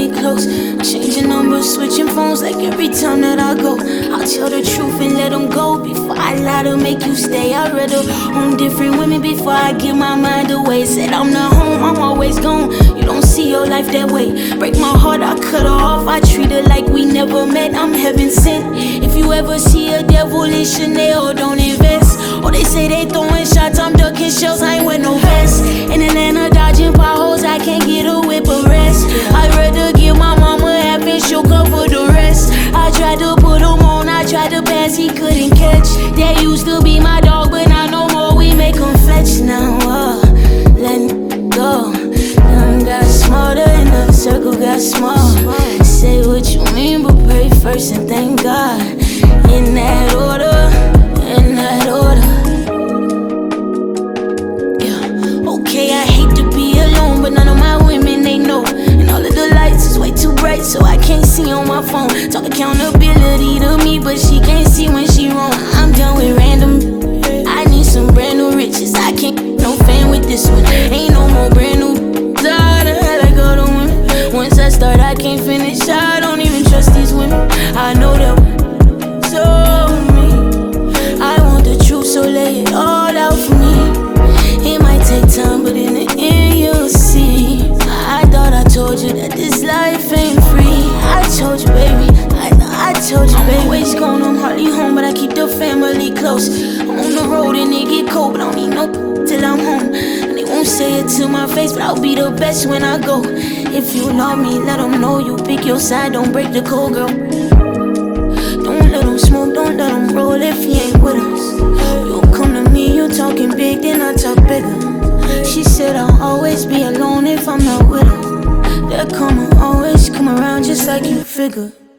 close. Changing numbers, switching phones like every time that I go. I'll tell the truth and let them go before I lie to make you stay. I'd rather own different women before I give my mind away. Said I'm not home, I'm always gone. You don't see your life that way. Break my heart, I cut her off. I treat her like we never met. I'm heaven sent. If you ever see a devil in Chanel, don't invest. Or they say they throwing shots, I'm ducking shells, I ain't with no vest. In Atlanta, dodging potholes, I can't get a whip arrest. I'd rather give my mama half and she'll cover the rest. I tried to put him on, I tried to pass, he couldn't catch. That used to be my dog, but now no more, we make him fetch now. Let go. None got smarter and the circle got small. Say what you mean, but pray first and thank God. In that order, in that order. Yeah, okay, I hate to be alone, but none of my women, they know. And all of the lights is way too bright, so I can't see on my phone. Talk accountability to me, but she can't see when she wrong. I'm done with random. I need some brand new riches. I can't no fan with this one. Ain't no more brand new. I like all the women. Once I start, I can't finish. I don't even trust these women. I know that so me. I want the truth, so lay it all out for me. It might take time, but in the end you'll see. I thought I told you that this life ain't free. I told you, baby. I told you, baby. I'm always gone, I'm hardly home, but I keep the family close. I'm on the road and it get cold, but I don't need no till I'm home. And they won't say it to my face, but I'll be the best when I go. If you love me, let them know you pick your side, don't break the code, girl. Don't let them smoke, don't let them roll if he ain't with us. You come to me, you talking big, then I talk bigger. She said I'll always be alone if I'm not with her. That karma always come around just like you figure.